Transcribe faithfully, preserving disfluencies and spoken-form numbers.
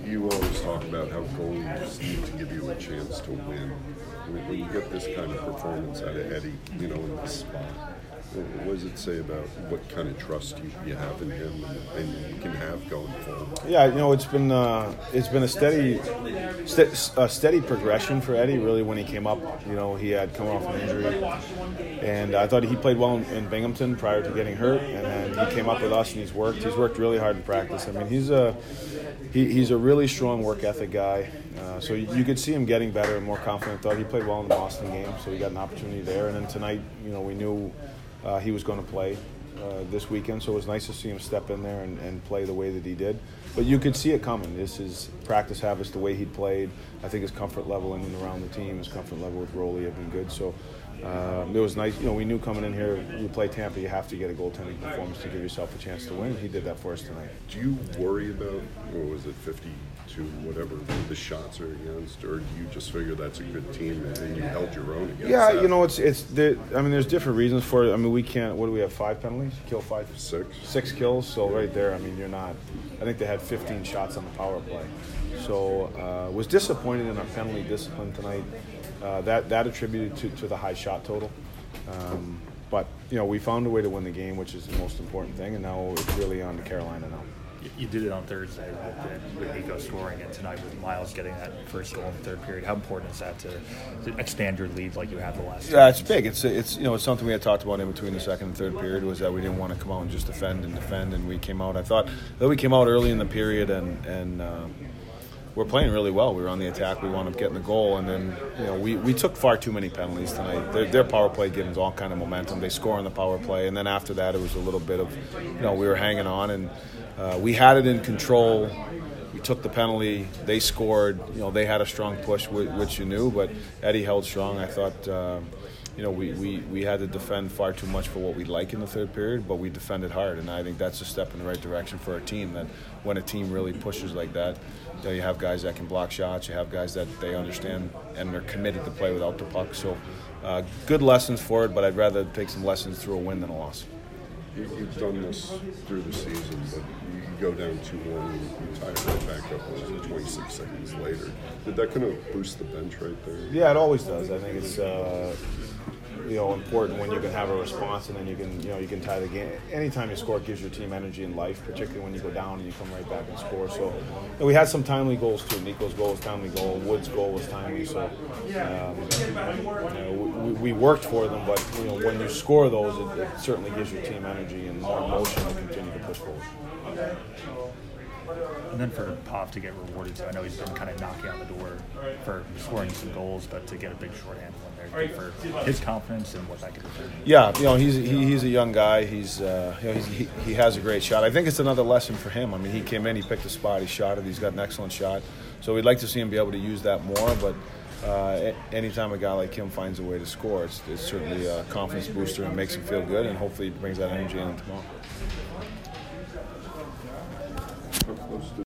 You always talk about how goals need to give you a chance to win. When when you get this kind of performance out of Eddie, you know, in this spot, what does it say about what kind of trust you, you have in him and, and you can have going forward? Yeah, you know, it's been uh, it's been a steady st- a steady progression for Eddie. Really, when he came up, you know, he had come off an injury, and I thought he played well in, in Binghamton prior to getting hurt, and then he came up with us and he's worked. He's worked really hard in practice. I mean, he's a he, he's a really strong work ethic guy. Uh, so you, you could see him getting better and more confident. Thought he played well in the Boston game, so he got an opportunity there. And then tonight, you know, we knew. Uh, he was going to play uh, this weekend, so it was nice to see him step in there and, and play the way that he did. But you could see it coming. This is practice habits, the way he played. I think his comfort level in and around the team, his comfort level with Roley have been good. So um, it was nice. You know, we knew coming in here, you play Tampa, you have to get a goaltending performance to give yourself a chance to win. He did that for us tonight. Do you worry about, or was it fifty-two, whatever, the shots are against, or do you just figure that's a good team and you held your own against Yeah, that? you know, it's it's. There, I mean, there's different reasons for it. I mean, we can't. What do we have? Five penalties? Kill five. Six. Six kills. So right there, I mean, you're not. I think they had fifteen shots on the power play. So uh, was disappointed in our penalty discipline tonight. Uh, that that attributed to, to the high shot total. Um, but you know, we found a way to win the game, which is the most important thing, and now it's really on to Carolina now. You did it on Thursday with, with Nico scoring, and tonight with Miles getting that first goal in the third period. How important is that to, to expand your lead like you have the last? Yeah, it's big. It's it's you know it's something we had talked about in between the second and third period was that we didn't want to come out and just defend and defend, and we came out. I thought that we came out early in the period and and. Um, We're playing really well. We were on the attack. We wound up getting the goal, and then you know we, we took far too many penalties tonight. Their, their power play gives them all kind of momentum. They score on the power play, and then after that, it was a little bit of, you know, we were hanging on, and uh, we had it in control. We took the penalty. They scored. You know, they had a strong push, which you knew, but Eddie held strong. I thought. Uh, You know, we, we, we had to defend far too much for what we like in the third period, but we defended hard, and I think that's a step in the right direction for our team. That when a team really pushes like that, you know, you have guys that can block shots, you have guys that they understand and they're committed to play without the puck. So, uh, good lessons for it, but I'd rather take some lessons through a win than a loss. You, you've done this through the season, but you go down two one and you tie it right back up twenty-six seconds later. Did that kind of boost the bench right there? Yeah, it always does. I think it's uh, you know important when you can have a response and then you can you know you can tie the game. Anytime you score, it gives your team energy and life, particularly when you go down and you come right back and score. So you know, we had some timely goals too. Nico's goal was timely goal. Wood's goal was timely. So um, you know, we, we worked for them, but you know when you score those, it, it certainly gives your team energy and more emotion to continue to push forward. And then for Pop to get rewarded, so I know he's been kind of knocking on the door for scoring some goals, but to get a big shorthand one there for his confidence and what that could do. Yeah, you know he's he, he's a young guy. He's uh, you know he's, he he has a great shot. I think it's another lesson for him. I mean, he came in, he picked a spot, he shot it. He's got an excellent shot. So we'd like to see him be able to use that more. But uh, anytime a guy like him finds a way to score, it's, it's certainly a confidence booster and makes him feel good, and hopefully brings that energy in tomorrow.